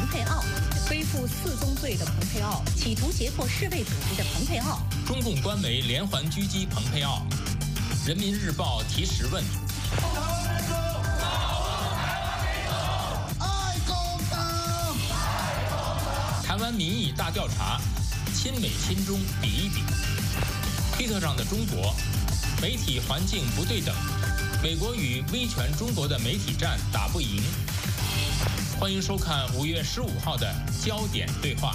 佩奥，背负4宗罪的蓬佩奥，企图胁迫世卫组织的蓬佩奥， 中共官媒连环狙击蓬佩奥，人民日报提实问。台湾民意大调查，亲美亲中比一比。推特上的中国，媒体环境不对等，美国与威权中国的媒体战打不赢。欢迎收看5月15号的焦点对话。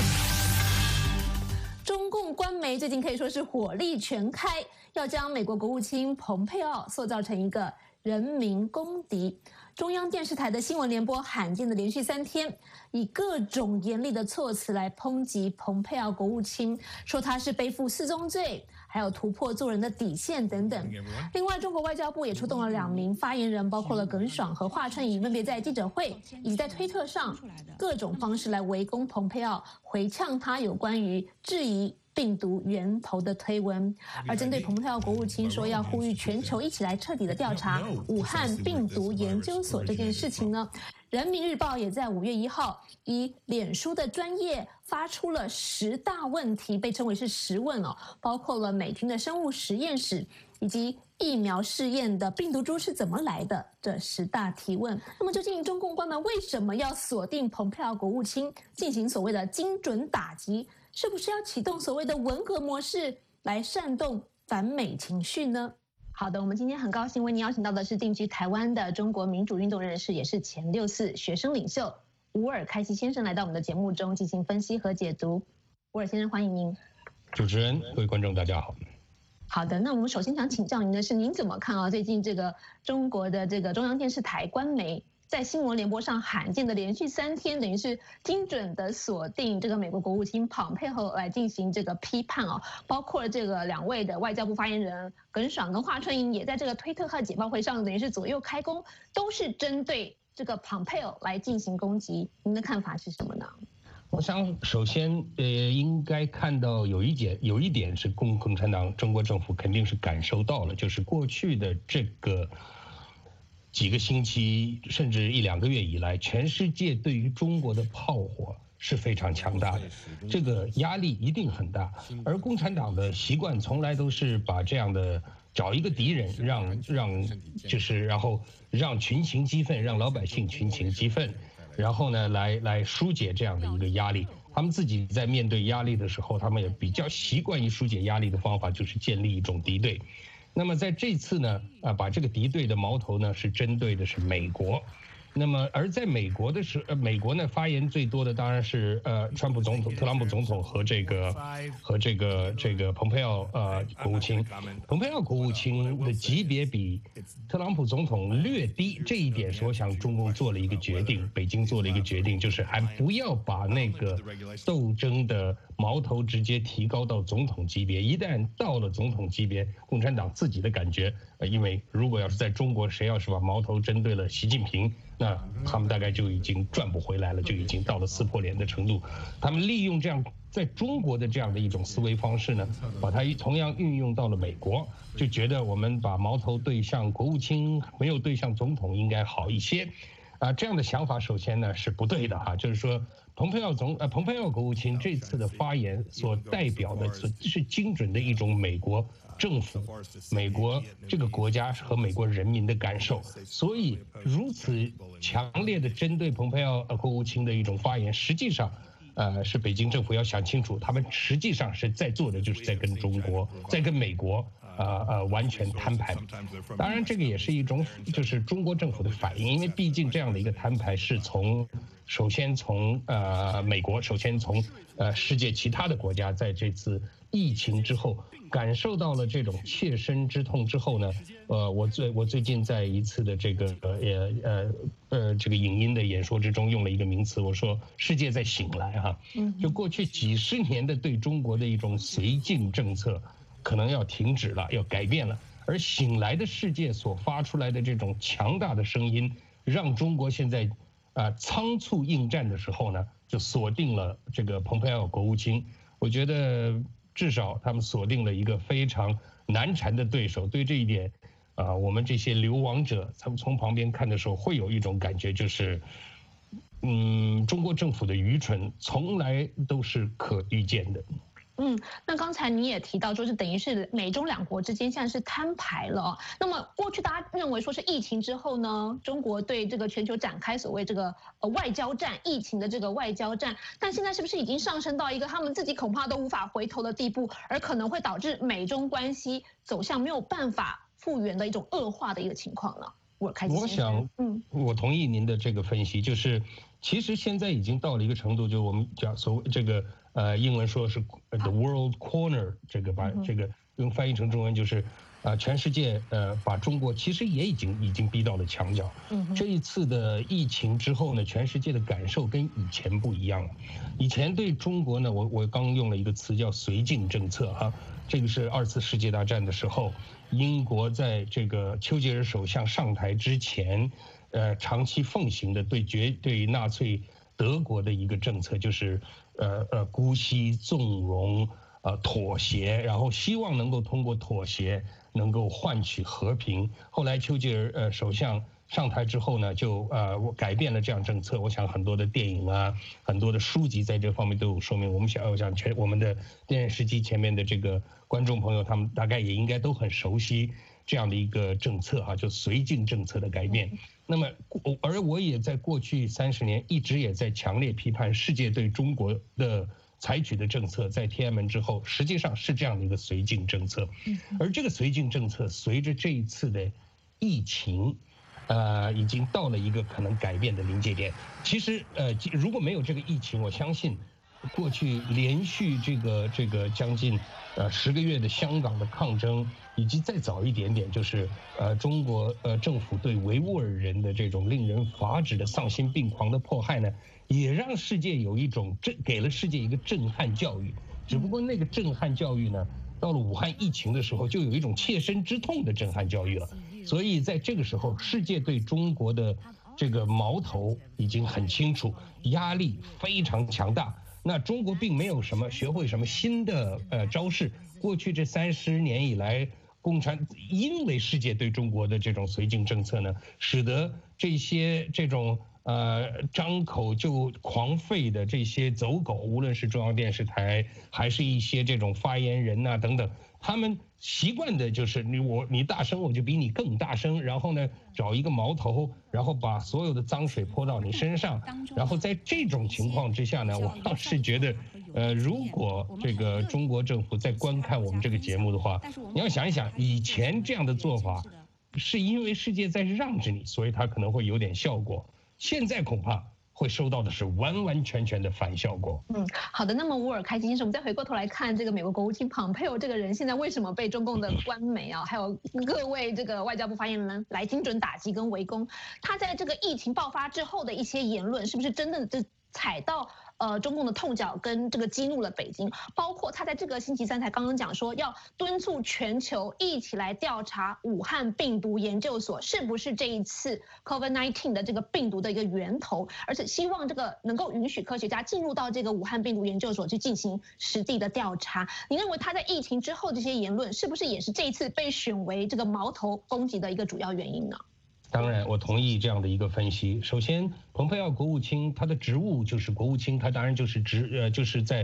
中共官媒最近可以说是火力全开，要将美国国务卿蓬佩奥塑造成一个人民公敌。中央电视台的新闻联播罕见的连续3天，以各种严厉的措辞来抨击蓬佩奥国务卿，说他是背负4宗罪，还有突破做人的底线等等。另外，中国外交部也出动了2名发言人，包括了耿爽和华春莹，分别在记者会以及在推特上各种方式来围攻蓬佩奥，回呛他有关于质疑病毒源头的推文。而针对蓬佩奥国务卿说要呼吁全球一起来彻底的调查武汉病毒研究所这件事情呢，人民日报也在5月1号以脸书的专业发出了10大问题，被称为是10问哦，包括了美军的生物实验室以及疫苗试验的病毒株是怎么来的这10大提问。那么究竟中共官媒为什么要锁定蓬佩奥国务卿进行所谓的精准打击？是不是要启动所谓的文革模式来煽动反美情绪呢？好的，我们今天很高兴为您邀请到的是定居台湾的中国民主运动人士，也是前6·4学生领袖吴尔开西先生来到我们的节目中进行分析和解读。吴尔先生，欢迎您。 主持人，各位观众，大家好。 好的，那我们首先想请教您的是，您怎么看最近这个中国的这个中央电视台官媒在新闻联播上罕见的连续3天，等于是精准的锁定这个美国国务卿蓬佩奥来进行这个批判哦，包括这个2位的外交部发言人耿爽跟华春莹也在这个推特和简报会上，等于是左右开弓，都是针对这个蓬佩奥来进行攻击。您的看法是什么呢？ 我想首先应该看到有一点是共产党中国政府肯定是感受到了，就是过去的这个几个星期甚至1、2个月以来，全世界对于中国的炮火是非常强大的，这个压力一定很大。而共产党的习惯从来都是把这样的找一个敌人，然后让群情激愤，让老百姓群情激愤，然后呢来疏解这样的一个压力。他们自己在面对压力的时候，他们也比较习惯于疏解压力的方法就是建立一种敌对。那么在这次呢，把这个敌对的矛头呢是针对的是美国。那么而在美国呢发言最多的当然是特朗普总统和这个蓬佩奥国务卿。蓬佩奥国务卿的级别比特朗普总统略低，这一点是我想中共做了一个决定，北京做了一个决定，就是还不要把那个斗争的矛头直接提高到总统级别。一旦到了总统级别，共产党自己的感觉，因为如果要是在中国谁要是把矛头针对了习近平，那他们大概就已经转不回来了，就已经到了撕破脸的程度。他们利用这样在中国的这样的一种思维方式呢，把它同样运用到了美国，就觉得我们把矛头对向国务卿，没有对向总统应该好一些。这样的想法首先呢是不对的哈，就是说蓬佩奥国务卿这次的发言所代表的是精准的一种美国政府、美国这个国家和美国人民的感受，所以如此强烈的针对蓬佩奥国务卿的一种发言，实际上是北京政府要想清楚，他们实际上是在做的就是在跟美国完全摊牌。当然这个也是一种就是中国政府的反应，因为毕竟这样的一个摊牌是首先从美国，首先从世界其他的国家在这次疫情之后感受到了这种切身之痛之后呢，我最近在一次的这个这个影音的演说之中用了一个名词，我说世界在醒来哈，就过去几十年的对中国的一种绥靖政策可能要停止了，要改变了，而醒来的世界所发出来的这种强大的声音，让中国现在仓促应战的时候呢，就锁定了这个蓬佩奥国务卿。我觉得至少他们锁定了一个非常难缠的对手。对这一点，我们这些流亡者，他们从旁边看的时候，会有一种感觉，就是中国政府的愚蠢从来都是可预见的。 那刚才你也提到，说是等于是美中两国之间现在是摊牌了。那么过去大家认为说是疫情之后呢，中国对这个全球展开所谓这个外交战，疫情的这个外交战，但现在是不是已经上升到一个他们自己恐怕都无法回头的地步，而可能会导致美中关系走向没有办法复原的一种恶化的一个情况呢？我想，我同意您的这个分析，就是其实现在已经到了一个程度，就我们讲所谓这个英文说是the world corner， 这个把这个用翻译成中文就是全世界把中国其实也已经逼到了墙角。这一次的疫情之后呢，全世界的感受跟以前不一样了。以前对中国呢，我刚用了一个词叫绥靖政策哈，这个是2次世界大战的时候，英国在这个丘吉尔首相上台之前，长期奉行的对纳粹德国的一个政策，就是姑息纵容。妥协，然后希望能够通过妥协能够换取和平。后来丘吉尔首相上台之后呢，就改变了这样政策。我想很多的电影啊，很多的书籍在这方面都有说明。我想我们的电视机前面的这个观众朋友，他们大概也应该都很熟悉这样的一个政策哈，就绥靖政策的改变。那么，而我也在过去30年一直也在强烈批判世界对中国的采取的政策，在天安门之后，实际上是这样的一个绥靖政策，而这个绥靖政策随着这一次的疫情，已经到了一个可能改变的临界点。其实，如果没有这个疫情，我相信，过去连续这个将近10个月的香港的抗争，以及再早一点点，就是中国政府对维吾尔人的这种令人发指的丧心病狂的迫害呢，也让世界有一种给了世界一个震撼教育。只不过那个震撼教育呢，到了武汉疫情的时候，就有一种切身之痛的震撼教育了。所以在这个时候，世界对中国的这个矛头已经很清楚，压力非常强大。那中国并没有学会什么新的招式。过去这30年以来，因为世界对中国的这种绥靖政策呢，使得这种张口就狂吠的这些走狗，无论是中央电视台，还是一些这种发言人呐等等，他们习惯的就是你大声，我就比你更大声，然后呢找一个矛头，然后把所有的脏水泼到你身上，然后在这种情况之下呢，我倒是觉得，如果这个中国政府在观看我们这个节目的话，你要想一想，以前这样的做法，是因为世界在让着你，所以它可能会有点效果。现在恐怕会收到的是完完全全的反效果。 好的。那么乌尔开先生，我们再回过头来看这个美国国务卿蓬佩奥这个人，现在为什么被中共的官媒还有各位这个外交部发言人来精准打击跟围攻？他在这个疫情爆发之后的一些言论，是不是真的踩到中共的痛脚，跟这个激怒了北京？包括他在这个星期3才刚刚讲说，要敦促全球一起来调查武汉病毒研究所是不是这一次 COVID-19 的这个病毒的一个源头，而且希望这个能够允许科学家进入到这个武汉病毒研究所去进行实地的调查。你认为他在疫情之后这些言论，是不是也是这一次被选为这个矛头攻击的一个主要原因呢？ 当然，我同意这样的一个分析。首先，蓬佩奥国务卿他的职务就是国务卿，他当然就是在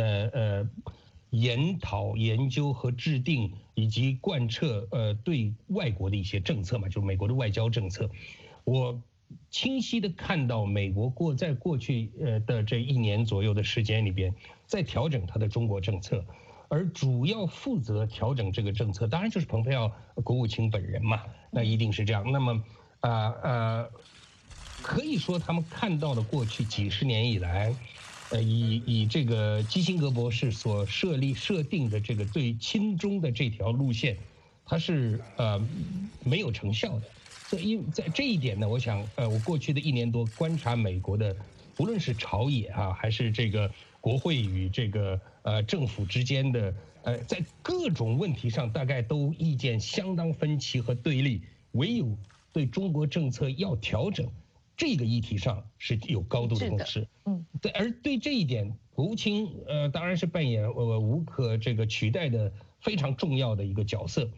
研讨、研究和制定以及贯彻对外国的一些政策嘛，就是美国的外交政策。我清晰的看到美国在过去的这1年左右的时间里边，在调整他的中国政策。而主要负责调整这个政策，当然就是蓬佩奥国务卿本人嘛，那一定是这样。那么，可以说他们看到了过去几十年以来，以这个基辛格博士所设定的这个对亲中的这条路线，它是没有成效的。所以在这一点呢，我想我过去的1年多观察美国的，无论是朝野还是这个国会与这个政府之间的在各种问题上大概都意见相当分歧和对立，唯有对中国政策要调整这个议题上是有高度的共识。对，而对这一点，国务卿当然是扮演无可取代的非常重要的一个角色。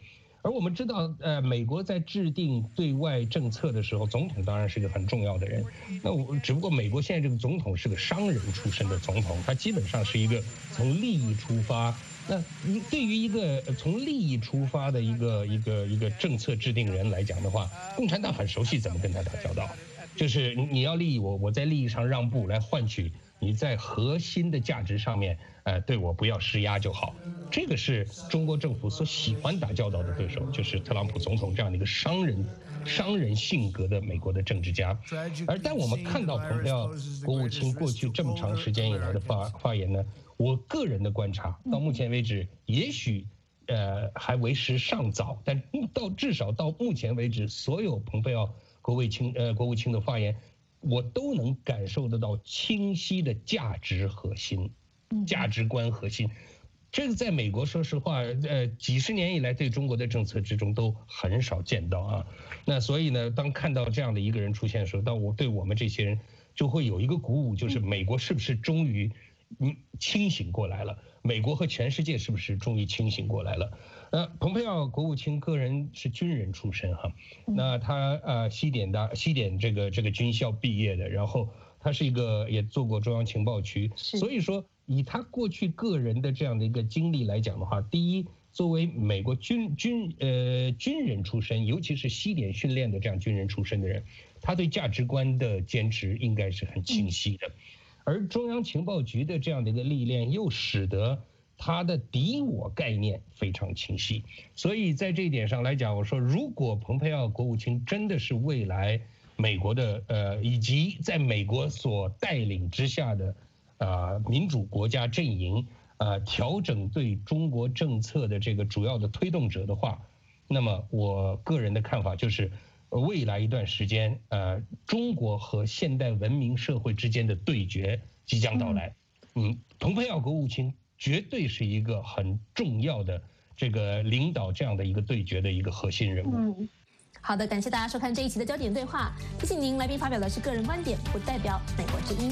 而我们知道，美国在制定对外政策的时候，总统当然是个很重要的人。那只不过美国现在这个总统是个商人出身的总统，他基本上是一个从利益出发。那对于一个从利益出发的一个政策制定人来讲的话，共产党很熟悉怎么跟他打交道，就是你要利益我，我在利益上让步来换取你在核心的价值上面，对我不要施压就好。这个是中国政府所喜欢打交道的对手，就是特朗普总统这样的一个商人性格的美国的政治家。但我们看到蓬佩奥国务卿过去这么长时间以来的发言呢，我个人的观察到目前为止，也许还为时尚早，但至少到目前为止，所有蓬佩奥国务卿的发言，我都能感受得到清晰的价值核心、价值观核心。这个在美国，说实话，几十年以来对中国的政策之中都很少见到啊。那所以呢，当看到这样的一个人出现的时候，对我们这些人就会有一个鼓舞，就是美国是不是终于清醒过来了？美国和全世界是不是终于清醒过来了？蓬佩奥国务卿个人是军人出身哈，那他西点这个军校毕业的，然后他是一个也做过中央情报局，所以说以他过去个人的这样的一个经历来讲的话，第一，作为美国军人出身，尤其是西点训练的这样军人出身的人，他对价值观的坚持应该是很清晰的。而中央情报局的这样的一个历练，又使得他的敌我概念非常清晰。所以在这一点上来讲，我说如果蓬佩奥国务卿真的是未来美国的以及在美国所带领之下的民主国家阵营调整对中国政策的这个主要的推动者的话，那么我个人的看法就是，未来一段时间，中国和现代文明社会之间的对决即将到来。蓬佩奥国务卿绝对是一个很重要的这个领导这样的一个对决的一个核心人物。 好的，感谢大家收看这一期的焦点对话。提醒您，来宾发表的是个人观点，不代表美国之音。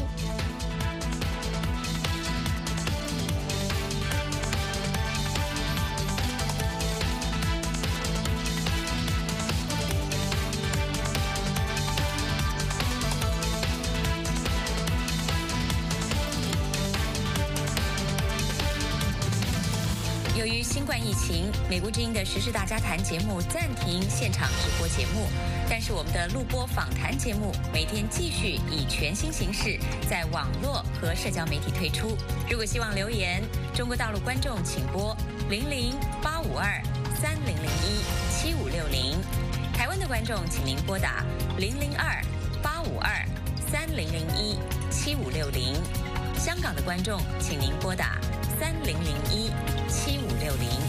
由于新冠疫情，美国之音的时事大家谈节目暂停现场直播节目，但是我们的录播访谈节目每天继续以全新形式在网络和社交媒体推出。如果希望留言，中国大陆观众请拨00-852-3001-7560，台湾的观众请您拨打002-852-3001-7560，香港的观众请您拨打3001-7560。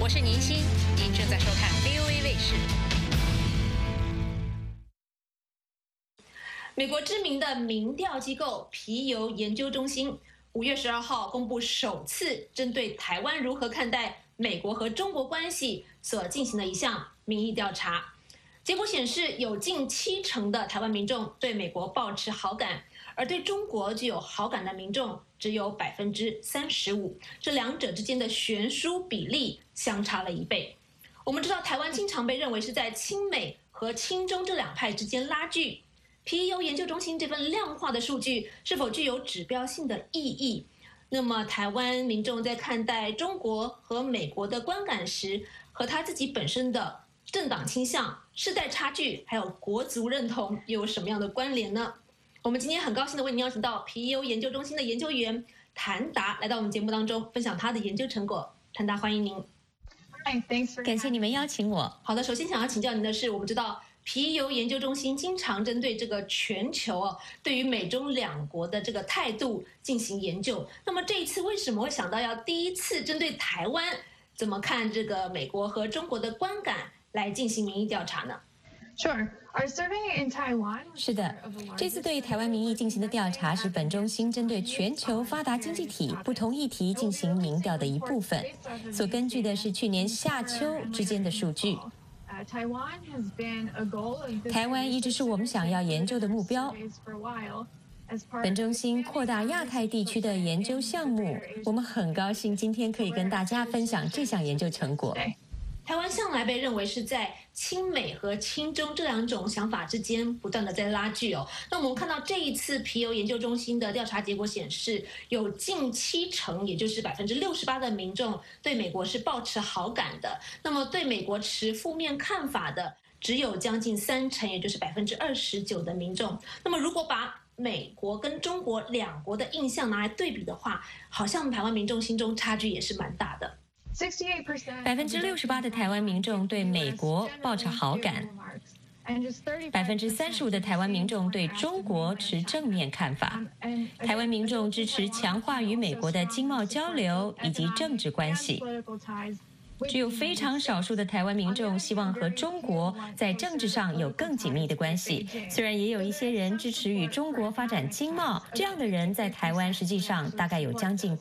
我是宁欣，您正在收看 VOA 卫视。 美国知名的民调机构皮尤研究中心5月12号公布首次针对台湾如何看待美国和中国关系所进行的一项民意调查。结果显示，有近70%的台湾民众对美国抱持好感，而对中国具有好感的民众只有35%，这两者之间的悬殊比例相差了1倍。我们知道，台湾经常被认为是在亲美和亲中这两派之间拉锯。皮尤研究中心这份量化的数据是否具有指标性的意义？那么，台湾民众在看待中国和美国的观感时，和他自己本身的政党倾向、世代差距，还有国族认同又有什么样的关联呢？我们今天很高兴的为您邀请到皮尤研究中心的研究员谭达来到我们节目当中，分享他的研究成果。谭达，欢迎您。 感谢你们邀请我。 好的，首先想要请教您的是，我们知道皮尤研究中心经常针对这个全球对于美中两国的这个态度进行研究。那么这一次为什么会想到要第一次针对台湾怎么看这个美国和中国的观感来进行民意调查呢？ Sure. Our survey in Taiwan. 是的，这次对台湾民意进行的调查是本中心针对全球发达经济体不同议题进行民调的一部分，所根据的是去年夏秋之间的数据。台湾一直是我们想要研究的目标。本中心扩大亚太地区的研究项目，我们很高兴今天可以跟大家分享这项研究成果。 台湾向来被认为是在亲美和亲中这两种想法之间不断的在拉锯哦。那我们看到这一次皮尤研究中心的调查结果显示，有近70%，也就是68%的民众对美国是抱持好感的，那么对美国持负面看法的只有将近30%，也就是29%的民众。那么如果把美国跟中国两国的印象拿来对比的话，好像台湾民众心中差距也是蛮大的。 68%的台湾民众对美国抱持好感，35%的台湾民众对中国持正面看法。台湾民众支持强化与美国的经贸交流以及政治关系。只有非常少数的台湾民众希望和中国在政治上有更紧密的关系，虽然也有一些人支持与中国发展经贸，这样的人在台湾实际上大概有将近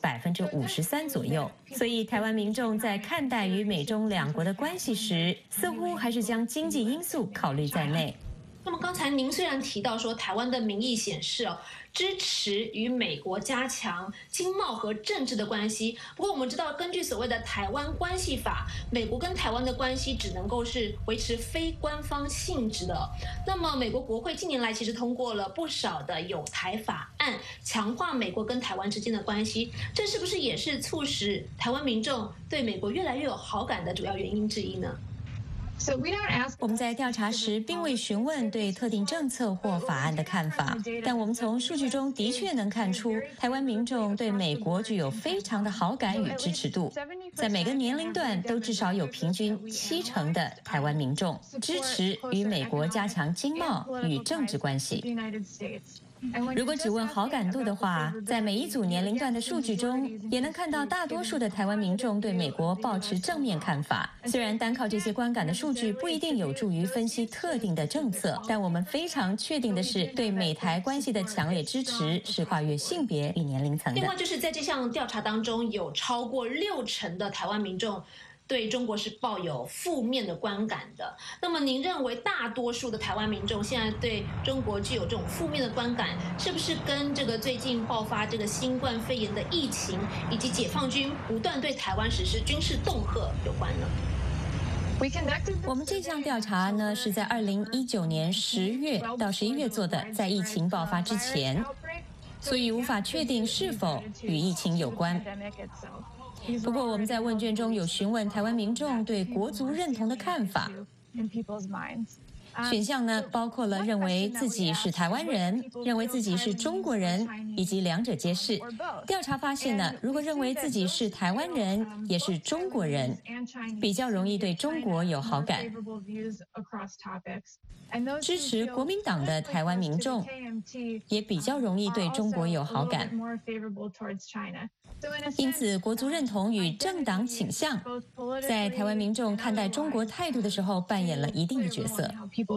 53%左右。所以台湾民众在看待与美中两国的关系时，似乎还是将经济因素考虑在内。 那么刚才您虽然提到说台湾的民意显示支持与美国加强经贸和政治的关系，不过我们知道根据所谓的台湾关系法，美国跟台湾的关系只能够是维持非官方性质的。那么美国国会近年来其实通过了不少的友台法案，强化美国跟台湾之间的关系，这是不是也是促使台湾民众对美国越来越有好感的主要原因之一呢？ 我们在调查时并未询问对特定政策或法案的看法，但我们从数据中的确能看出，台湾民众对美国具有非常的好感与支持度。在每个年龄段都至少有平均70%的台湾民众支持与美国加强经贸与政治关系。如果只问好感度的话，在每一组年龄段的数据中，也能看到大多数的台湾民众对美国抱持正面看法。虽然单靠这些观感的数据不一定有助于分析特定的政策，但我们非常确定的是，对美台关系的强烈支持是跨越性别与年龄层的。 另外，就是在这项调查当中，有超过60%的台湾民众对中国是抱有负面的观感的。那么您认为大多数的台湾民众现在对中国具有这种负面的观感，是不是跟这个最近爆发这个新冠肺炎的疫情，以及解放军不断对台湾实施军事恫吓有关呢？ 我们这项调查呢，是在2019年10月到11月做的，在疫情爆发之前，所以无法确定是否与疫情有关。不过我们在问卷中有询问台湾民众对国族认同的看法。 选项呢，包括了认为自己是台湾人、认为自己是中国人，以及两者皆是。调查发现呢，如果认为自己是台湾人，也是中国人，比较容易对中国有好感。支持国民党的台湾民众也比较容易对中国有好感。因此，国族认同与政党倾向在台湾民众看待中国态度的时候扮演了一定的角色。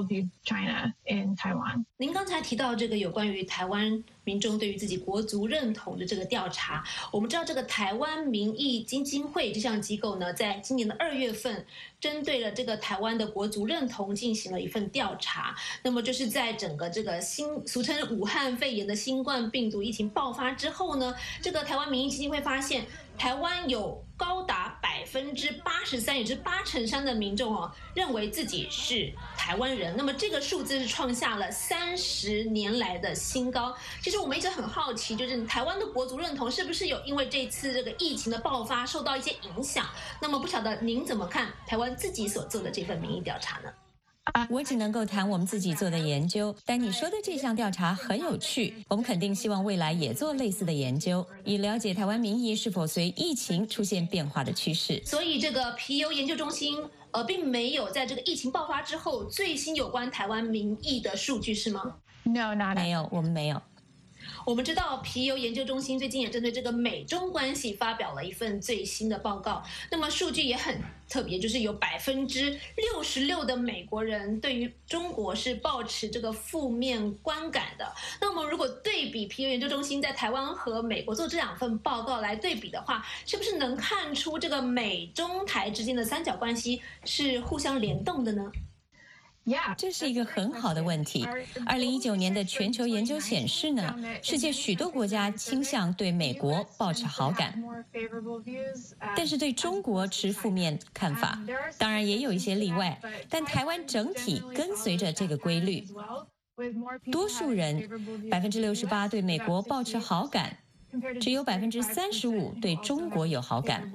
您刚才提到这个有关于台湾民众对于自己国族认同的这个调查，我们知道这个台湾民意基金会这项机构呢，在今年的2月份，针对了这个台湾的国族认同进行了一份调查。那么就是在整个这个俗称武汉肺炎的新冠病毒疫情爆发之后呢，这个台湾民意基金会发现，台湾有高达83%，也就是83%的民众认为自己是台湾人。那么这个数字是创下了30年来的新高。其实我们一直很好奇，就是台湾的国族认同是不是有因为这次这个疫情的爆发受到一些影响？那么不晓得您怎么看台湾自己所做的这份民意调查呢？ 我只能够谈我们自己做的研究，但你说的这项调查很有趣，我们肯定希望未来也做类似的研究，以了解台湾民意是否随疫情出现变化的趋势。 所以这个皮尤研究中心并没有在这个疫情爆发之后最新有关台湾民意的数据是吗？ No, not 没有，我们没有。 我们知道皮尤研究中心最近也针对这个美中关系发表了一份最新的报告，那么数据也很特别，就是有66%的美国人对于中国是抱持这个负面观感的。那么如果对比皮尤研究中心在台湾和美国做这2份报告来对比的话，是不是能看出这个美中台之间的三角关系是互相联动的呢？ 这是一个很好的问题。2019年的全球研究显示呢，世界许多国家倾向对美国抱持好感，但是对中国持负面看法。当然也有一些例外，但台湾整体跟随着这个规律。多数人68%对美国抱持好感，只有35%对中国有好感。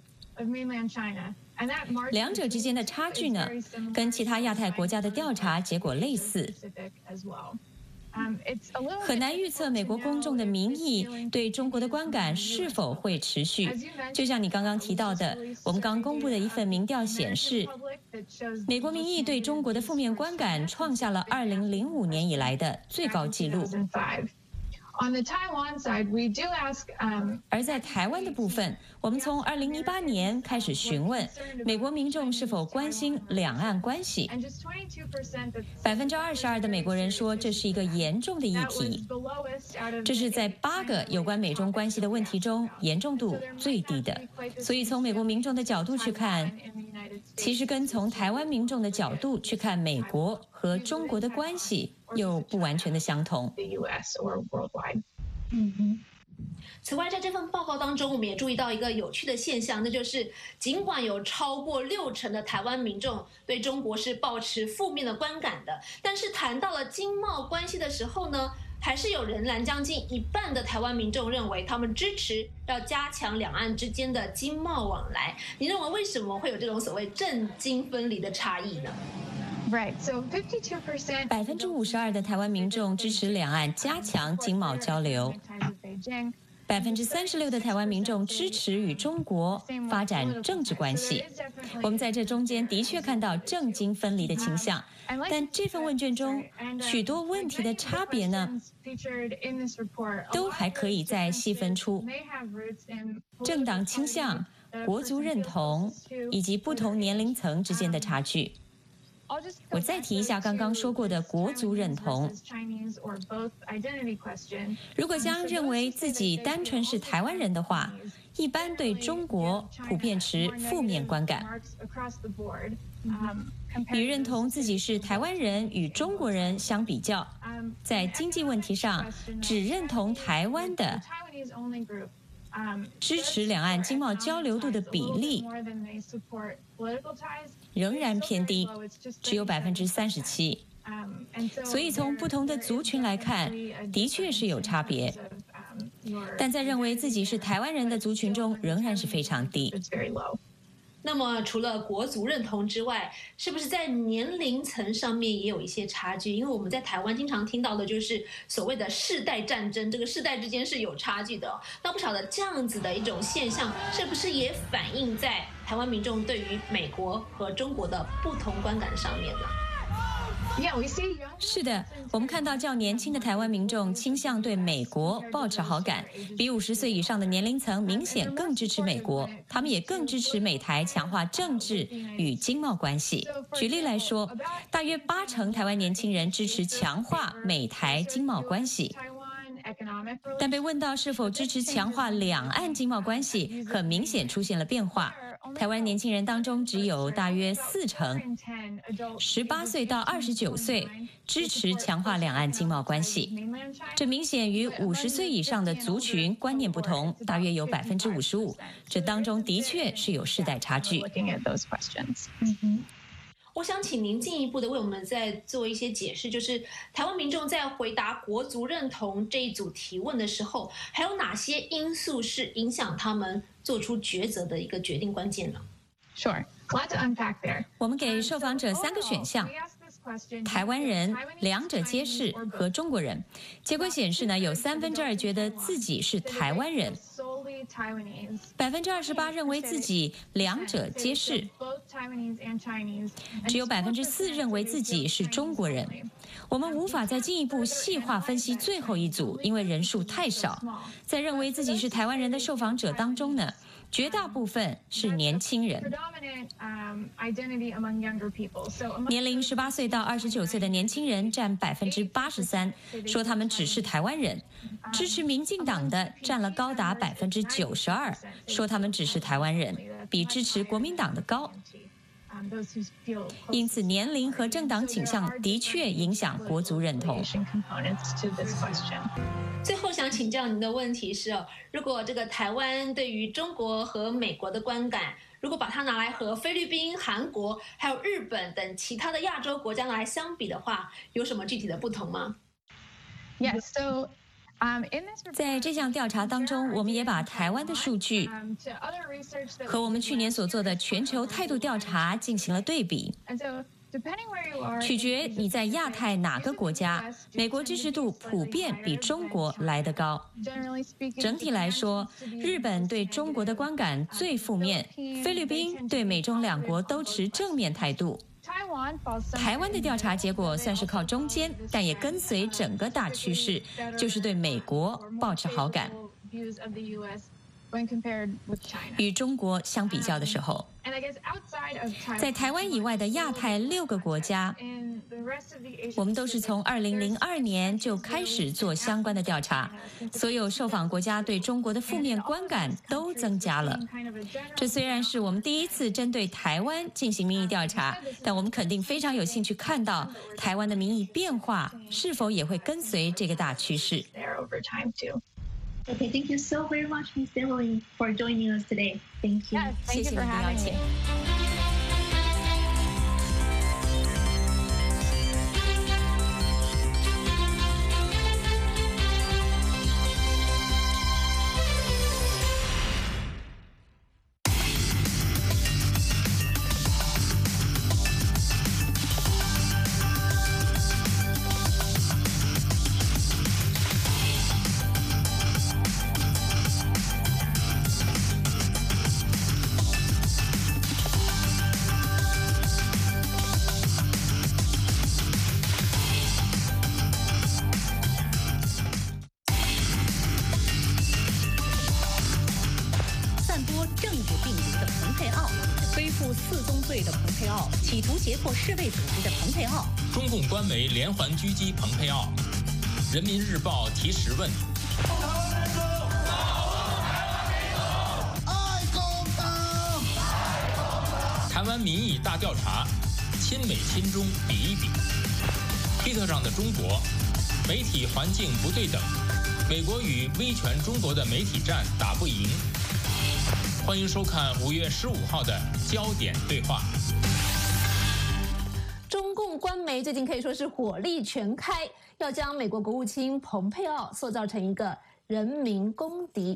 两者之间的差距呢，跟其他亚太国家的调查结果类似。很难预测美国公众的民意对中国的观感是否会持续。就像你刚刚提到的，我们刚公布的一份民调显示，美国民意对中国的负面观感创下了2005年以来的最高纪录。而在台湾的部分，我们从2018年开始询问美国民众是否关心两岸关系。22%的美国人说这是一个严重的议题，这是在8个有关美中关系的问题中严重度最低的。所以从美国民众的角度去看，其实跟从台湾民众的角度去看美国和中国的关系又不完全的相同。 此外，在这份报告当中，我们也注意到一个有趣的现象，那就是尽管有超过60%的台湾民众对中国是抱持负面的观感的，但是谈到了经贸关系的时候呢，还是有仍然将近1半的台湾民众认为他们支持要加强两岸之间的经贸往来。你认为为什么会有这种所谓政经分离的差异呢 Right, so 52% 52%的台湾民众支持两岸加强经贸交流，36%的台湾民众支持与中国发展政治关系。我们在这中间的确看到政经分离的倾向，但这份问卷中许多问题的差别呢，都还可以再细分出政党倾向、国族认同以及不同年龄层之间的差距。我再提一下刚刚说过的国族认同。如果将认为自己单纯是台湾人的话，一般对中国普遍持负面观感。与认同自己是台湾人与中国人相比较，在经济问题上只认同台湾的支持两岸经贸交流度的比例仍然偏低，只有37%。所以从不同的族群来看，的确是有差别，但在认为自己是台湾人的族群中仍然是非常低。 那么除了国族认同之外，是不是在年龄层上面也有一些差距？因为我们在台湾经常听到的就是所谓的世代战争，这个世代之间是有差距的哦。那不晓得这样子的一种现象，是不是也反映在台湾民众对于美国和中国的不同观感上面呢？ 是的，我们看到较年轻的台湾民众倾向对美国抱持好感，比50岁以上的年龄层明显更支持美国，他们也更支持美台强化政治与经贸关系。举例来说，大约80%台湾年轻人支持强化美台经贸关系。但被问到是否支持强化两岸经贸关系，很明显出现了变化。台湾年轻人当中只有大约40%，18岁到29岁支持强化两岸经贸关系，这明显与50岁以上的族群观念不同，大约有55%。这当中的确是有世代差距。 我想请您进一步的为我们再做一些解释，就是台湾民众在回答国族认同这一组提问的时候，还有哪些因素是影响他们做出抉择的一个决定关键呢？ Sure. Let's unpack there. 我们给受访者3个选项：台湾人、两者皆是和中国人。结果显示呢，有2/3觉得自己是台湾人，28%认为自己两者皆是，只有4%认为自己是中国人。我们无法再进一步细化分析最后一组，因为人数太少。在认为自己是台湾人的受访者当中呢，绝大部分是年轻人。年龄18岁到29岁的年轻人占83%，说他们只是台湾人；支持民进党的占了高达92%，说他们只是台湾人，比支持国民党的高。因此，年龄和政党倾向的确影响国族认同。 最后想请教您的问题是哦，如果这个台湾对于中国和美国的观感，如果把它拿来和菲律宾、韩国还有日本等其他的亚洲国家拿来相比的话，有什么具体的不同吗？ Yes. So. 在这项调查当中，我们也把台湾的数据和我们去年所做的全球态度调查进行了对比。取决你在亚太哪个国家，美国支持度普遍比中国来得高。整体来说，日本对中国的观感最负面，菲律宾对美中两国都持正面态度。台湾的调查结果算是靠中间，但也跟随整个大趋势，就是对美国抱持好感。与中国相比较的时候，在台湾以外的亚太6个国家，我们都是从2002年就开始做相关的调查，所有受访国家对中国的负面观感都增加了。这虽然是我们第一次针对台湾进行民意调查，但我们肯定非常有兴趣看到台湾的民意变化是否也会跟随这个大趋势。 Okay, thank you so very much, Ms. Deloy, for joining us today. Thank you. Yes, thank you for having me. 企图胁迫世卫组织的蓬佩奥， 中共官媒连环狙击蓬佩奥，人民日报提实问。台湾民意大调查，亲美亲中比一比。推特上的中国，媒体环境不对等，美国与威权中国的媒体战打不赢。欢迎收看5月15号的焦点对话。 中共官媒最近可以说是火力全开，要将美国国务卿蓬佩奥塑造成一个人民公敌。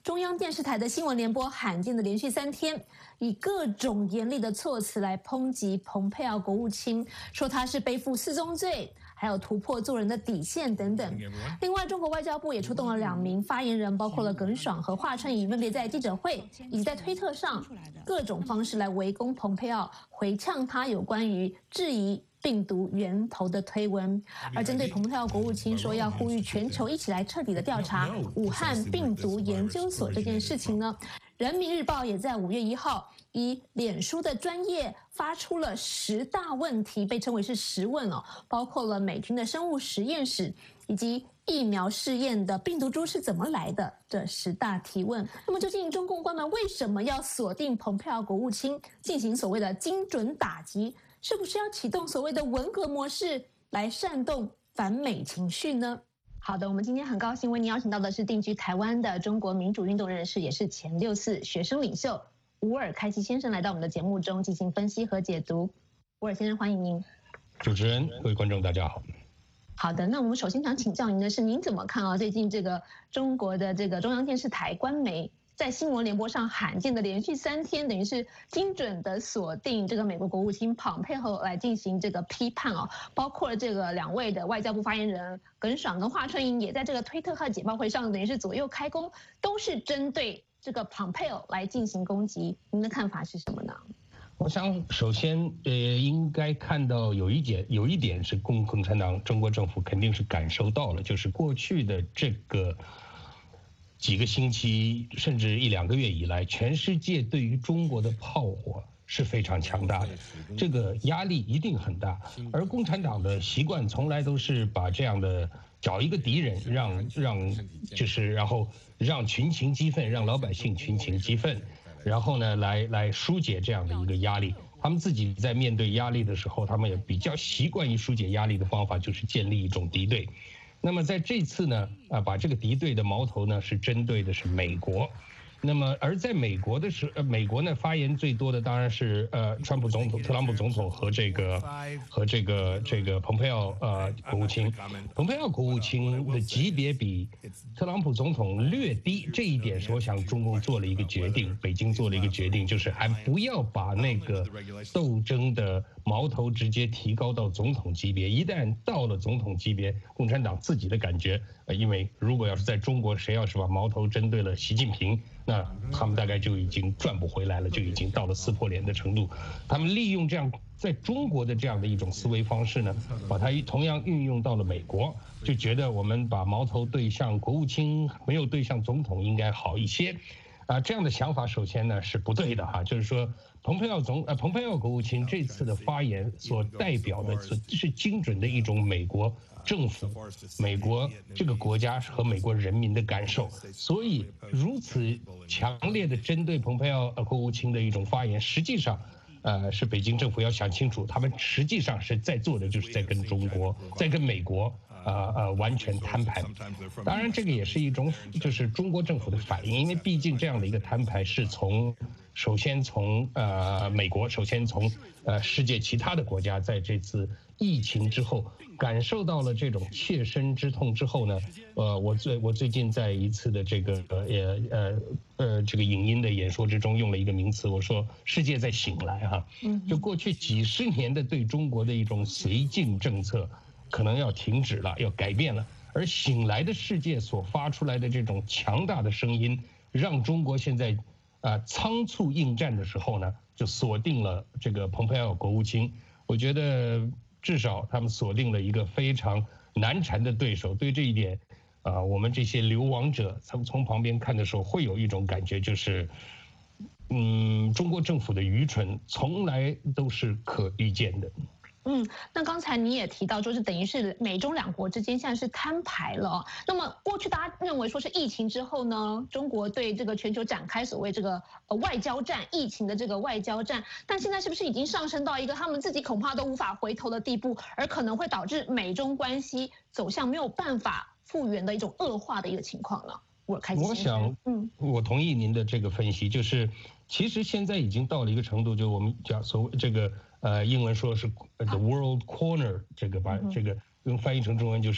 中央电视台的新闻联播罕见的连续3天，以各种严厉的措辞来抨击蓬佩奥国务卿，说他是背负4宗罪，还有突破做人的底线等等。另外，中国外交部也出动了2名发言人，包括了耿爽和华春莹，分别在记者会以及在推特上各种方式来围攻蓬佩奥，回呛他有关于质疑病毒源头的推文。而针对蓬佩奥国务卿说要呼吁全球一起来彻底的调查武汉病毒研究所这件事情呢，人民日报也在5月1号以脸书的专页发出了10大问题，被称为是10问哦，包括了美军的生物实验室以及疫苗试验的病毒株是怎么来的这10大提问。那么究竟中共官员为什么要锁定蓬佩奥国务卿进行所谓的精准打击？是不是要启动所谓的文革模式来煽动反美情绪呢？好的，我们今天很高兴为您邀请到的是定居台湾的中国民主运动人士，也是前6·4学生领袖吴尔开西先生来到我们的节目中进行分析和解读。吴尔先生，欢迎您。 主持人，各位观众，大家好。 好的，那我们首先想请教您的是，您怎么看最近这个中国的这个中央电视台官媒在新闻联播上罕见的连续3天，等于是精准的锁定这个美国国务卿蓬佩奥来进行这个批判包括了这个2位的外交部发言人耿爽跟华春莹也在这个推特和简报会上，等于是左右开弓，都是针对这个蓬佩奥来进行攻击。您的看法是什么呢？ 我想首先应该看到有一点是共产党中国政府肯定是感受到了，就是过去的这个几个星期甚至1-2个月以来，全世界对于中国的炮火是非常强大的，这个压力一定很大。而共产党的习惯从来都是把这样的找一个敌人，然后让群情激愤，让老百姓群情激愤，然后呢来疏解这样的一个压力。他们自己在面对压力的时候，他们也比较习惯于疏解压力的方法就是建立一种敌对。那么在这次呢，把这个敌对的矛头呢是针对的是美国。那么而在美国呢发言最多的当然是特朗普总统和这个蓬佩奥国务卿。蓬佩奥国务卿的级别比特朗普总统略低，这一点是我想中共做了一个决定，北京做了一个决定，就是还不要把那个斗争的矛头直接提高到总统级别。一旦到了总统级别，共产党自己的感觉，因为如果要是在中国谁要是把矛头针对了习近平，那他们大概就已经转不回来了，就已经到了撕破脸的程度。他们利用这样在中国的这样的一种思维方式呢，把它同样运用到了美国，就觉得我们把矛头对向国务卿，没有对向总统应该好一些。这样的想法首先呢是不对的哈，就是说蓬佩奥国务卿这次的发言所代表的是精准的一种美国政府、美国这个国家和美国人民的感受，所以如此强烈的针对蓬佩奥国务卿的一种发言，实际上，是北京政府要想清楚，他们实际上是在做的就是在跟美国完全摊牌。当然，这个也是一种就是中国政府的反应，因为毕竟这样的一个摊牌是首先从美国，首先从世界其他的国家在这次疫情之后感受到了这种切身之痛之后呢，我最近在一次的这个这个影音的演说之中用了一个名词，我说世界在醒来哈，就过去几十年的对中国的一种绥靖政策可能要停止了，要改变了，而醒来的世界所发出来的这种强大的声音，让中国现在仓促应战的时候呢，就锁定了这个蓬佩奥国务卿。我觉得至少他们锁定了一个非常难缠的对手。对这一点，我们这些流亡者从旁边看的时候，会有一种感觉，就是中国政府的愚蠢从来都是可预见的。 那刚才你也提到，就是等于是美中2国之间现在是摊牌了。那么过去大家认为说是疫情之后呢，中国对这个全球展开所谓这个外交战，疫情的这个外交战，但现在是不是已经上升到一个他们自己恐怕都无法回头的地步，而可能会导致美中关系走向没有办法复原的一种恶化的一个情况呢？我想，我同意您的这个分析，就是其实现在已经到了一个程度，就我们讲所谓这个英文说是 the world corner， 这个把这个用翻译成中文就是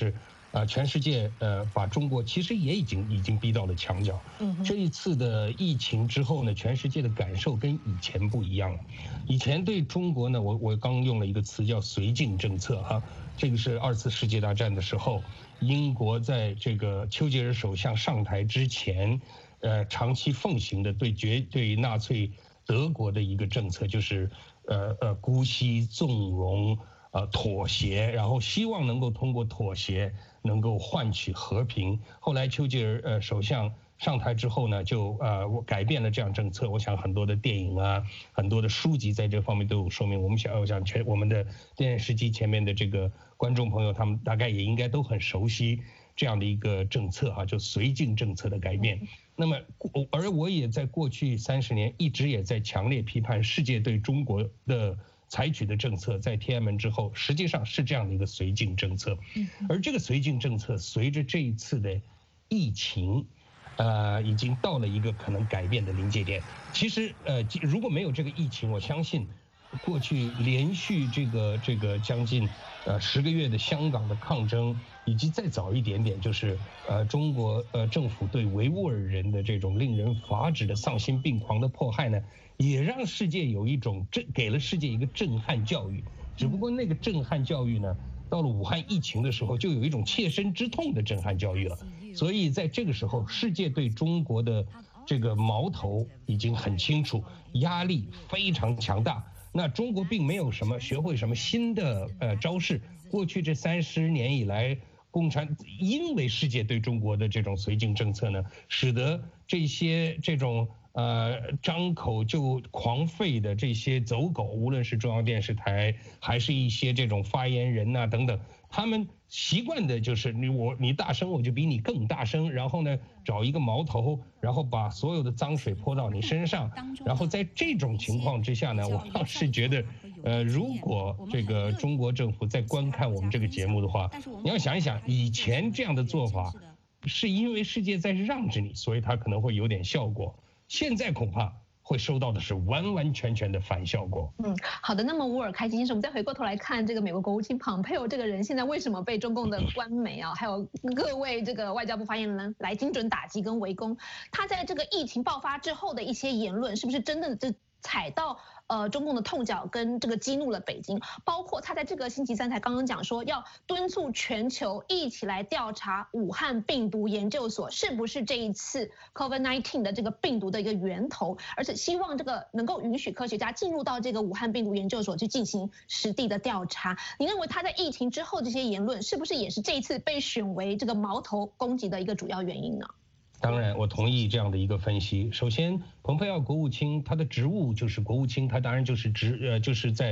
全世界把中国其实也已经逼到了墙角。这一次的疫情之后呢，全世界的感受跟以前不一样了。以前对中国呢，我刚用了一个词叫绥靖政策哈，这个是2次世界大战的时候，英国在这个丘吉尔首相上台之前，长期奉行的对纳粹德国的一个政策，就是姑息纵容。妥协，然后希望能够通过妥协能够换取和平。后来丘吉尔首相上台之后呢，就改变了这样政策。我想很多的电影啊，很多的书籍在这方面都有说明。我想我们的电视机前面的这个观众朋友，他们大概也应该都很熟悉这样的一个政策就绥靖政策的改变。那么，而我也在过去30年一直也在强烈批判世界对中国的采取的政策，在天安门之后，实际上是这样的一个绥靖政策。而这个绥靖政策随着这一次的疫情，已经到了一个可能改变的临界点。其实，如果没有这个疫情，我相信过去连续这个将近10个月的香港的抗争，以及再早一点点，就是中国政府对维吾尔人的这种令人发指的丧心病狂的迫害呢，也让世界有一种给了世界一个震撼教育。只不过那个震撼教育呢，到了武汉疫情的时候，就有一种切身之痛的震撼教育了。所以在这个时候，世界对中国的这个矛头已经很清楚，压力非常强大。那中国并没有学会什么新的招式。过去这30年以来，因为世界对中国的这种绥靖政策呢，使得这种张口就狂吠的这些走狗，无论是中央电视台还是一些这种发言人呐等等，他们习惯的就是你大声我就比你更大声，然后呢找一个矛头，然后把所有的脏水泼到你身上。然后在这种情况之下呢，我倒是觉得如果这个中国政府在观看我们这个节目的话，你要想一想，以前这样的做法是因为世界在让着你，所以它可能会有点效果。现在恐怕会收到的是完完全全的反效果。 好的。那么乌尔开西先生，我们再回过头来看这个美国国务卿蓬佩奥这个人，现在为什么被中共的官媒还有各位这个外交部发言人来精准打击跟围攻？他在这个疫情爆发之后的一些言论，是不是真的踩到中共的痛脚，跟这个激怒了北京？包括他在这个星期3才刚刚讲说，要敦促全球一起来调查武汉病毒研究所是不是这一次 COVID-19 的这个病毒的一个源头，而且希望这个能够允许科学家进入到这个武汉病毒研究所去进行实地的调查。你认为他在疫情之后这些言论，是不是也是这一次被选为这个矛头攻击的一个主要原因呢？ 当然，我同意这样的一个分析。首先，蓬佩奥国务卿他的职务就是国务卿，他当然就是就是在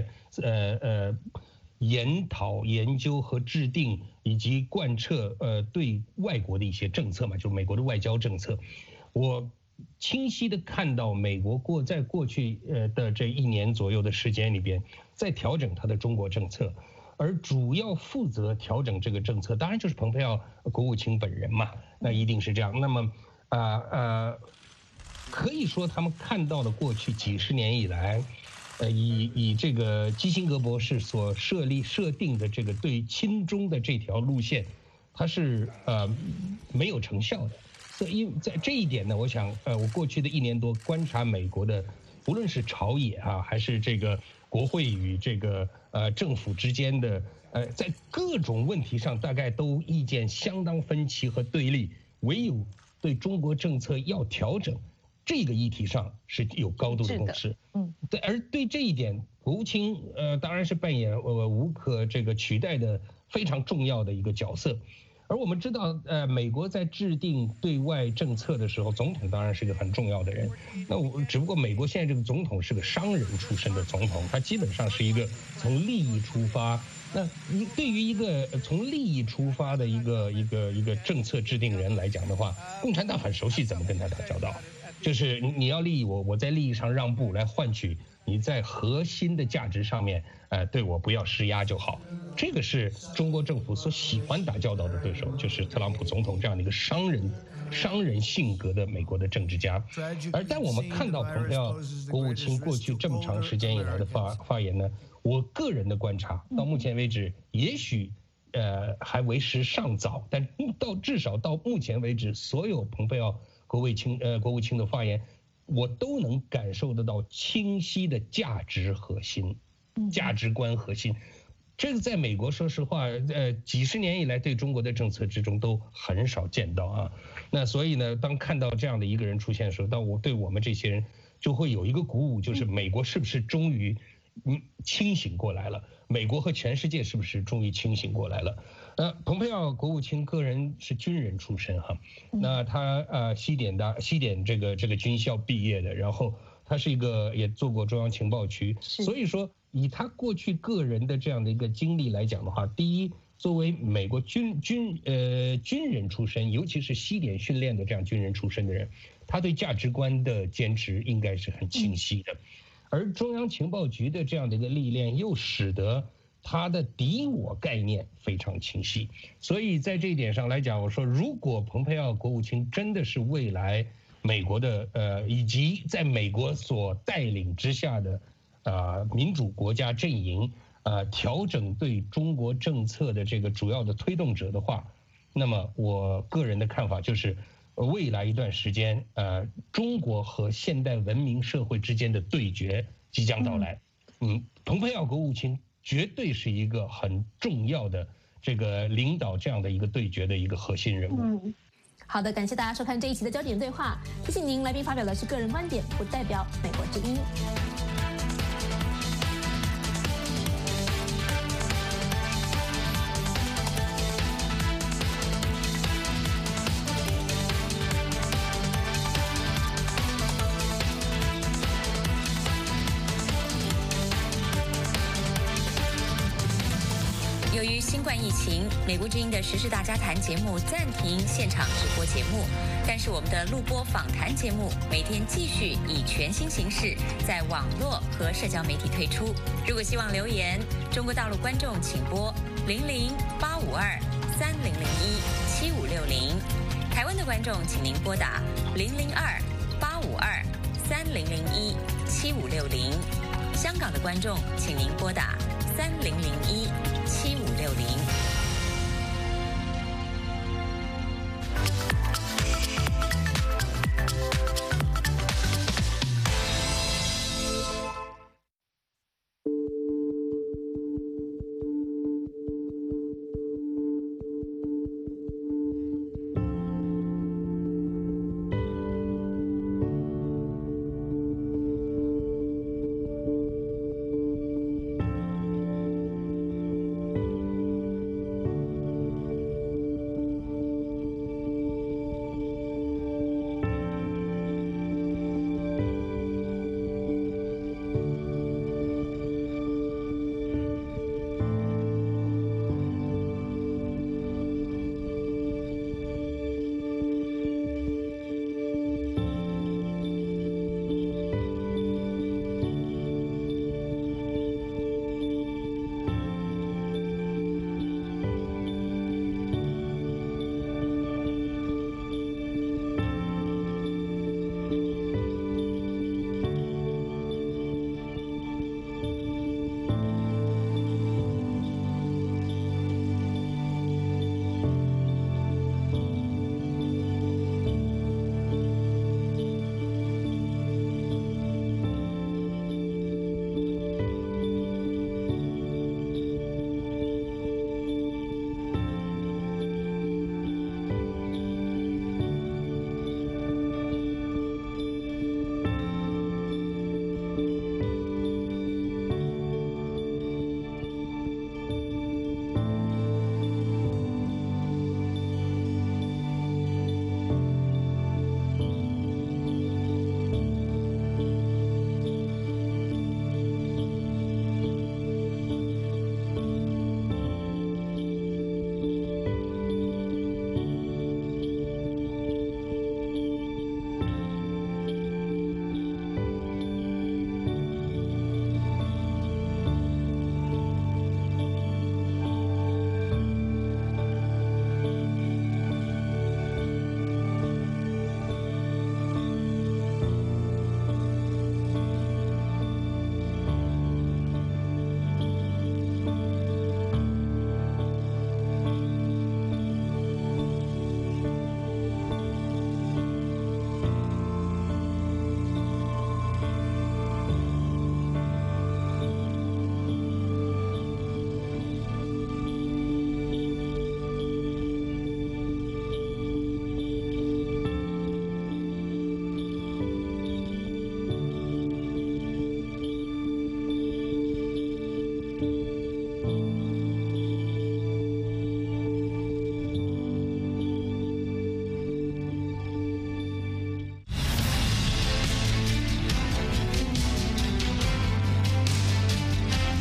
研讨、研究和制定以及贯彻对外国的一些政策嘛，就美国的外交政策。我清晰的看到美国在过去的这1年左右的时间里边，在调整他的中国政策。而主要负责调整这个政策，当然就是蓬佩奥国务卿本人嘛，那一定是这样。那么，可以说他们看到了过去几十年以来，以这个基辛格博士所设定的这个对亲中的这条路线，它是没有成效的。所以在这一点呢，我想我过去的1年多观察美国的，无论是朝野还是这个国会与这个政府之间的在各种问题上大概都意见相当分歧和对立，唯有对中国政策要调整这个议题上是有高度的共识。对，而对这一点，国务卿当然是扮演无可取代的非常重要的一个角色。而我们知道，美国在制定对外政策的时候，总统当然是个很重要的人。那只不过美国现在这个总统是个商人出身的总统，他基本上是一个从利益出发。那对于一个从利益出发的一个政策制定人来讲的话，共产党很熟悉怎么跟他打交道，就是你要利益我，我在利益上让步来换取你在核心的价值上面，对我不要施压就好。这个是中国政府所喜欢打交道的对手，就是特朗普总统这样的一个商人性格的美国的政治家。但我们看到蓬佩奥国务卿过去这么长时间以来的发言呢，我个人的观察到目前为止，也许还为时尚早，但至少到目前为止，所有蓬佩奥国务卿的发言，我都能感受得到清晰的价值核心、价值观核心。这个在美国，说实话，几十年以来对中国的政策之中都很少见到啊。那所以呢，当看到这样的一个人出现的时候，对我们这些人就会有一个鼓舞，就是美国是不是终于清醒过来了？美国和全世界是不是终于清醒过来了？蓬佩奥国务卿个人是军人出身哈，那他西点这个军校毕业的，然后他是一个也做过中央情报局，所以说以他过去个人的这样的一个经历来讲的话，第一，作为美国军人出身，尤其是西点训练的这样军人出身的人，他对价值观的坚持应该是很清晰的，而中央情报局的这样的一个历练又使得他的敌我概念非常清晰，所以在这一点上来讲，我说如果蓬佩奥国务卿真的是未来美国的以及在美国所带领之下的民主国家阵营调整对中国政策的这个主要的推动者的话，那么我个人的看法就是未来一段时间中国和现代文明社会之间的对决即将到来。蓬佩奥国务卿绝对是一个很重要的这个领导这样的一个对决的一个核心人物。 好的，感谢大家收看这一期的焦点对话。提醒您，来宾发表的是个人观点，不代表美国之音。 由于新冠疫情，美国之音的时事大家谈节目暂停现场直播节目，但是我们的录播访谈节目每天继续以全新形式在网络和社交媒体推出。如果希望留言，中国大陆观众请拨00-852-3001-7560，台湾的观众请您拨打002-852-3001-7560，香港的观众请您拨打3001-7560。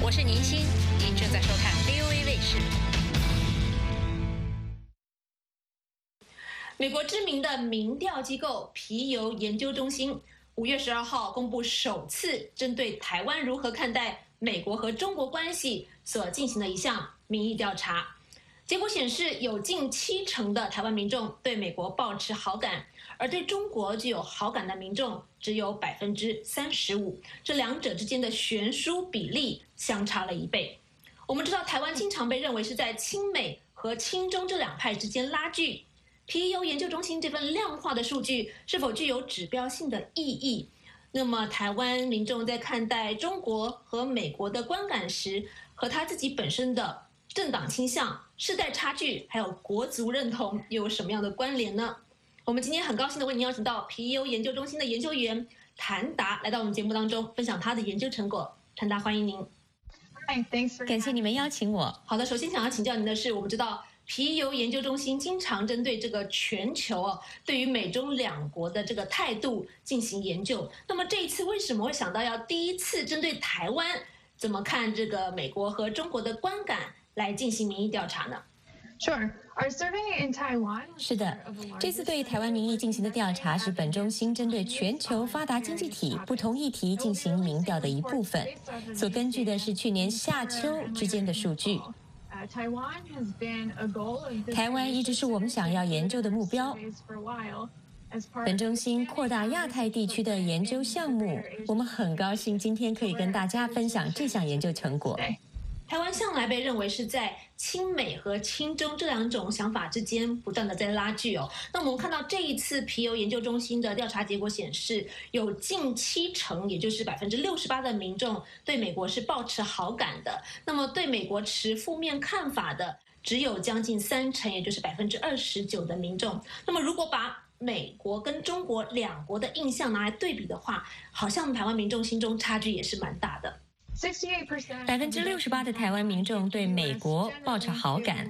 我是宁欣，您正在收看 VOA 卫视。 美国知名的民调机构皮尤研究中心5月12号公布首次针对台湾如何看待美国和中国关系所进行的一项民意调查。结果显示，有近70%的台湾民众对美国抱持好感，而对中国具有好感的民众只有35%，这两者之间的悬殊比例相差了1倍。我们知道，台湾经常被认为是在亲美和亲中这两派之间拉锯。皮尤研究中心这份量化的数据是否具有指标性的意义？那么，台湾民众在看待中国和美国的观感时，和他自己本身的政党倾向、世代差距，还有国族认同又有什么样的关联呢？我们今天很高兴的为您邀请到皮尤研究中心的研究员谭达来到我们节目当中，分享他的研究成果。谭达，欢迎您。 感谢你们邀请我。 好的，首先想要请教您的是，我们知道皮尤研究中心经常针对这个全球对于美中两国的这个态度进行研究。那么这一次为什么会想到要第一次针对台湾怎么看这个美国和中国的观感来进行民意调查呢？ Sure. Our survey in Taiwan. 是的，这次对台湾民意进行的调查是本中心针对全球发达经济体不同议题进行民调的一部分，所根据的是去年夏秋之间的数据。台湾一直是我们想要研究的目标。本中心扩大亚太地区的研究项目，我们很高兴今天可以跟大家分享这项研究成果。 台湾向来被认为是在亲美和亲中这两种想法之间不断的在拉锯哦。那我们看到这一次皮尤研究中心的调查结果显示，有近70%，也就是68%的民众对美国是抱持好感的。那么对美国持负面看法的只有将近30%，也就是29%的民众。那么如果把美国跟中国两国的印象拿来对比的话，好像台湾民众心中差距也是蛮大的。 68%的台湾民众对美国抱持好感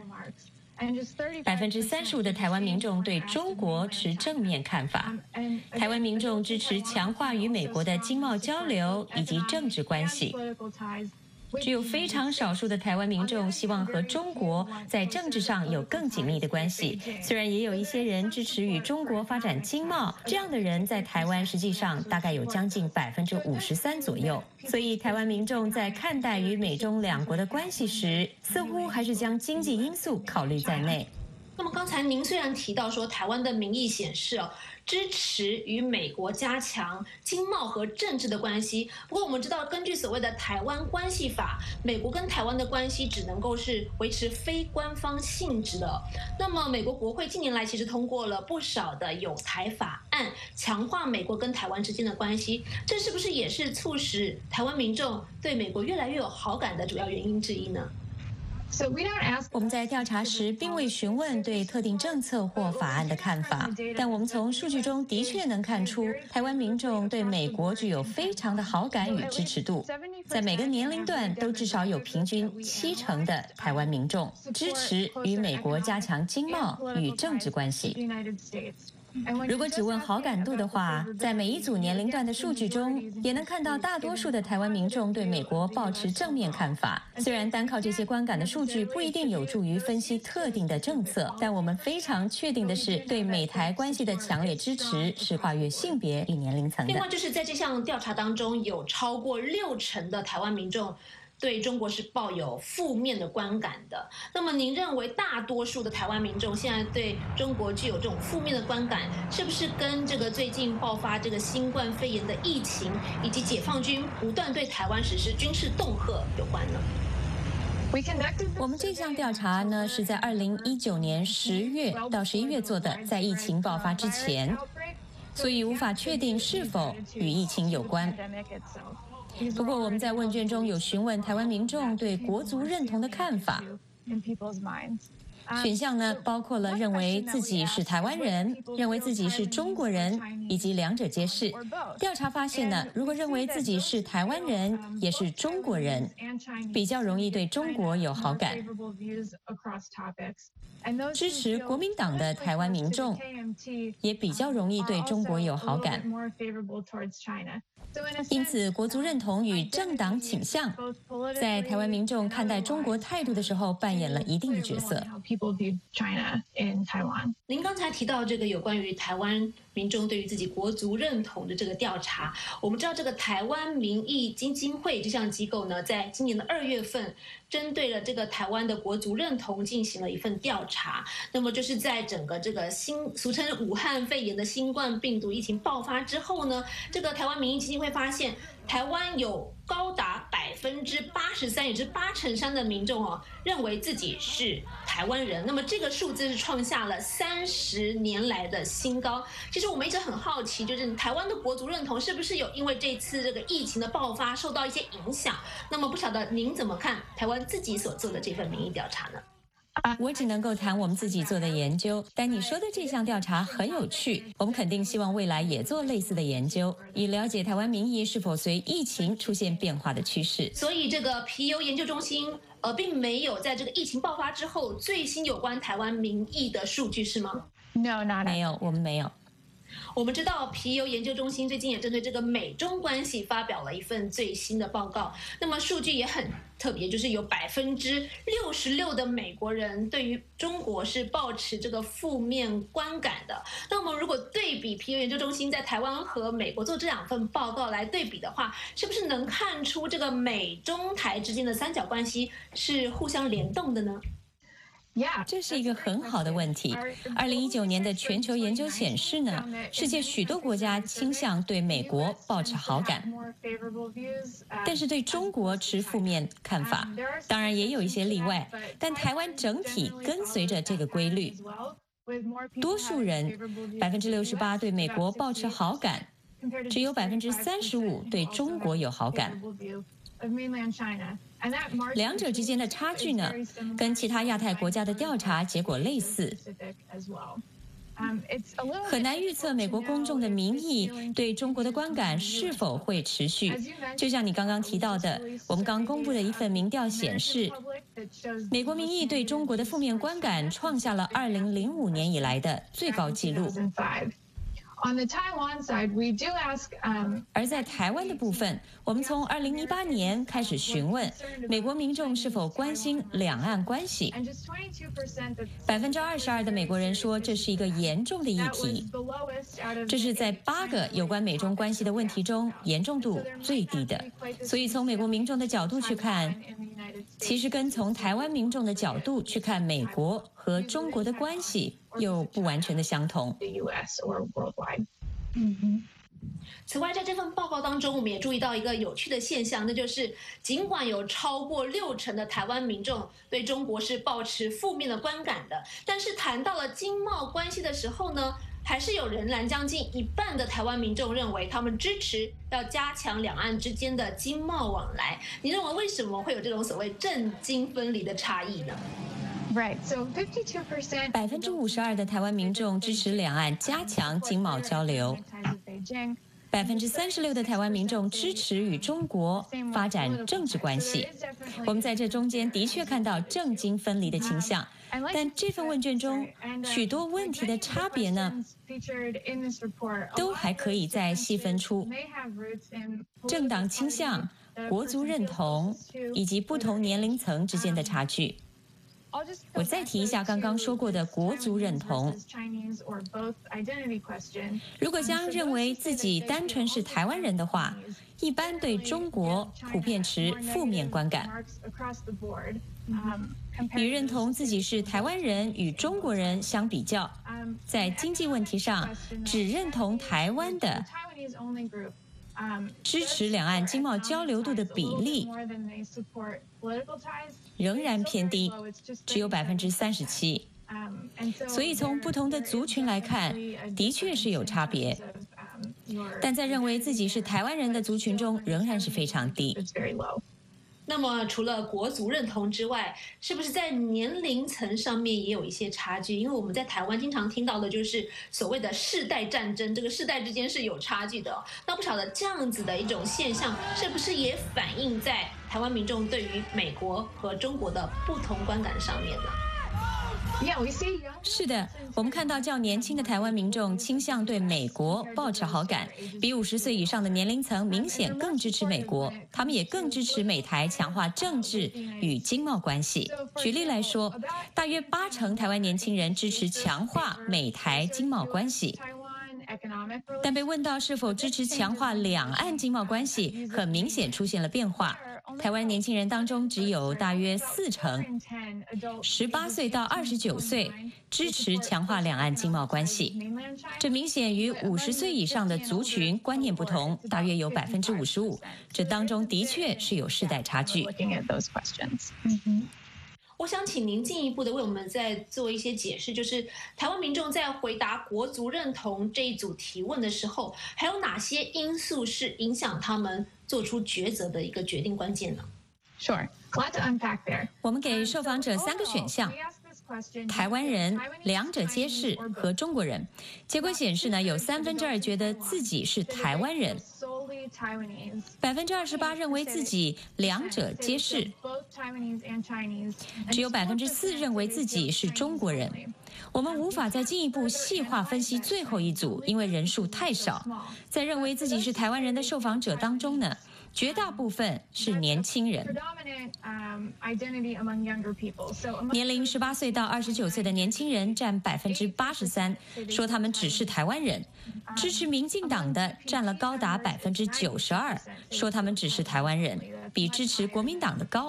，35%的台湾民众对中国持正面看法。台湾民众支持强化与美国的经贸交流以及政治关系。只有非常少数的台湾民众希望和中国在政治上有更紧密的关系，虽然也有一些人支持与中国发展经贸，这样的人在台湾实际上大概有将近53%左右。所以台湾民众在看待与美中两国的关系时，似乎还是将经济因素考虑在内。 那么刚才您虽然提到说台湾的民意显示支持与美国加强经贸和政治的关系，不过我们知道根据所谓的台湾关系法，美国跟台湾的关系只能够是维持非官方性质的。那么美国国会近年来其实通过了不少的友台法案，强化美国跟台湾之间的关系，这是不是也是促使台湾民众对美国越来越有好感的主要原因之一呢？ 我们在调查时并未询问对特定政策或法案的看法，但我们从数据中的确能看出，台湾民众对美国具有非常的好感与支持度。在每个年龄段都至少有平均70%的台湾民众支持与美国加强经贸与政治关系。如果只问好感度的话，在每一组年龄段的数据中，也能看到大多数的台湾民众对美国抱持正面看法。虽然单靠这些观感的数据不一定有助于分析特定的政策，但我们非常确定的是，对美台关系的强烈支持是跨越性别与年龄层的。 另外，就是在这项调查当中，有超过60%的台湾民众对中国是抱有负面的观感的。那么您认为大多数的台湾民众现在对中国具有这种负面的观感，是不是跟这个最近爆发这个新冠肺炎的疫情，以及解放军不断对台湾实施军事恫吓有关呢？ 我们这项调查呢，是在2019年10月到11月做的，在疫情爆发之前，所以无法确定是否与疫情有关。不过我们在问卷中有询问台湾民众对国族认同的看法，选项呢包括了认为自己是台湾人、认为自己是中国人，以及两者皆是。调查发现呢，如果认为自己是台湾人也是中国人，比较容易对中国有好感。支持国民党的台湾民众也比较容易对中国有好感。 因此，国族认同与政党倾向在台湾民众看待中国态度的时候扮演了一定的角色。 您刚才提到这个有关于台湾民众对于自己国族认同的这个调查，我们知道这个台湾民意基金会这项机构呢，在今年的2月份，针对了这个台湾的国族认同进行了一份调查。那么就是在整个这个俗称武汉肺炎的新冠病毒疫情爆发之后呢，这个台湾民意基金会发现，台湾有高达83%，也就是83%的民众认为自己是台湾人。那么这个数字是创下了30年来的新高。其实我们一直很好奇，就是台湾的国族认同是不是有因为这次这个疫情的爆发受到一些影响？那么不晓得您怎么看台湾自己所做的这份民意调查呢？ 我只能够谈我们自己做的研究，但你说的这项调查很有趣，我们肯定希望未来也做类似的研究，以了解台湾民意是否随疫情出现变化的趋势。 所以这个皮尤研究中心并没有在这个疫情爆发之后最新有关台湾民意的数据是吗？ No, not 没有，我们没有。 我们知道皮尤研究中心最近也针对这个美中关系发表了一份最新的报告，那么数据也很特别，就是有66%的美国人对于中国是抱持这个负面观感的。那我们如果对比皮尤研究中心在台湾和美国做这2份报告来对比的话，是不是能看出这个美中台之间的三角关系是互相联动的呢？ 这是一个很好的问题。2019年的全球研究显示呢，世界许多国家倾向对美国抱持好感，但是对中国持负面看法。当然也有一些例外，但台湾整体跟随着这个规律。多数人68%对美国抱持好感，只有35%对中国有好感。两者之间的差距呢，跟其他亚太国家的调查结果类似。很难预测美国公众的民意对中国的观感是否会持续。就像你刚刚提到的，我们刚公布的一份民调显示，美国民意对中国的负面观感创下了2005年以来的最高纪录。而在台湾的部分，我们从2018年开始询问美国民众是否关心两岸关系。22%的美国人说这是一个严重的议题，这是在8个有关美中关系的问题中严重度最低的。所以从美国民众的角度去看，其实跟从台湾民众的角度去看美国和中国的关系又不完全的相同。 此外，在这份报告当中，我们也注意到一个有趣的现象，那就是尽管有超过60%的台湾民众对中国是抱持负面的观感的，但是谈到了经贸关系的时候呢，还是有仍然将近一半的台湾民众认为他们支持要加强两岸之间的经贸往来。你认为为什么会有这种所谓政经分离的差异呢 ？Right, so 52%. 52%的台湾民众支持两岸加强经贸交流。36%的台湾民众支持与中国发展政治关系。我们在这中间的确看到政经分离的倾向，但这份问卷中许多问题的差别呢，都还可以再细分出政党倾向、国族认同以及不同年龄层之间的差距。我再提一下刚刚说过的国族认同。如果将认为自己单纯是台湾人的话，一般对中国普遍持负面观感。与认同自己是台湾人与中国人相比较，在经济问题上只认同台湾的支持两岸经贸交流度的比例仍然偏低，只有37%。所以从不同的族群来看，的确是有差别，但在认为自己是台湾人的族群中仍然是非常低。 那么除了国族认同之外，是不是在年龄层上面也有一些差距？因为我们在台湾经常听到的就是所谓的世代战争，这个世代之间是有差距的。那不晓得这样子的一种现象，是不是也反映在台湾民众对于美国和中国的不同观感上面呢？ Yeah, we see young. 是的，我们看到较年轻的台湾民众倾向对美国抱持好感，比50岁以上的年龄层明显更支持美国，他们也更支持美台强化政治与经贸关系。举例来说，大约80%台湾年轻人支持强化美台经贸关系。但被问到是否支持强化两岸经贸关系，很明显出现了变化。台湾年轻人当中只有大约40%，18岁到29岁支持强化两岸经贸关系。这明显与50岁以上的族群观念不同，大约有55%。这当中的确是有世代差距。 我想请您进一步的为我们再做一些解释，就是台湾民众在回答国族认同这一组提问的时候，还有哪些因素是影响他们做出抉择的一个决定关键呢？ Sure. Let's unpack there. 我们给受访者3个选项：台湾人、两者皆是和中国人。结果显示呢，有2/3觉得自己是台湾人，28%认为自己两者皆是，只有4%认为自己是中国人。我们无法再进一步细化分析最后一组，因为人数太少。在认为自己是台湾人的受访者当中呢，绝大部分是年轻人。年龄18岁到29岁的年轻人占83%，说他们只是台湾人；支持民进党的占了高达92%，说他们只是台湾人，比支持国民党的高。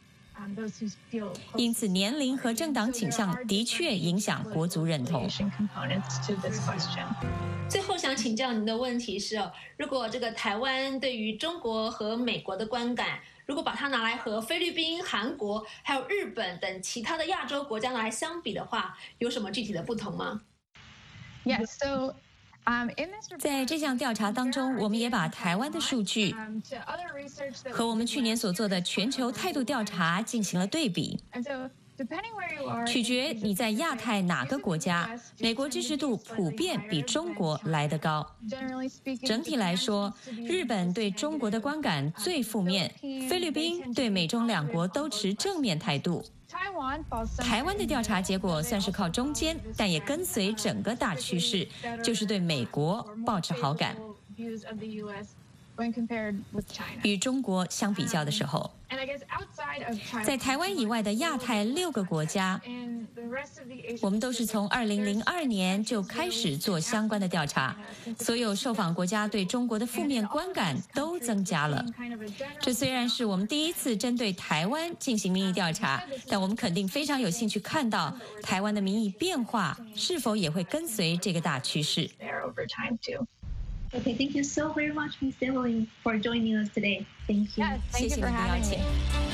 因此，年龄和政党倾向的确影响国族认同。 最后想请教您的问题是如果这个台湾对于中国和美国的观感，如果把它拿来和菲律宾、韩国还有日本等其他的亚洲国家拿来相比的话，有什么具体的不同吗？ Yes. So. 在这项调查当中，我们也把台湾的数据和我们去年所做的全球态度调查进行了对比。取决你在亚太哪个国家，美国支持度普遍比中国来得高。整体来说，日本对中国的观感最负面，菲律宾对美中两国都持正面态度。台湾的调查结果算是靠中间，但也跟随整个大趋势，就是对美国抱持好感。与中国相比较的时候，在台湾以外的亚太6个国家，我们都是从2002年就开始做相关的调查，所有受访国家对中国的负面观感都增加了。这虽然是我们第一次针对台湾进行民意调查，但我们肯定非常有兴趣看到台湾的民意变化是否也会跟随这个大趋势。 Okay, thank you so very much, Ms. Evelyn, for joining us today. Thank you. Yes, thank you for having me.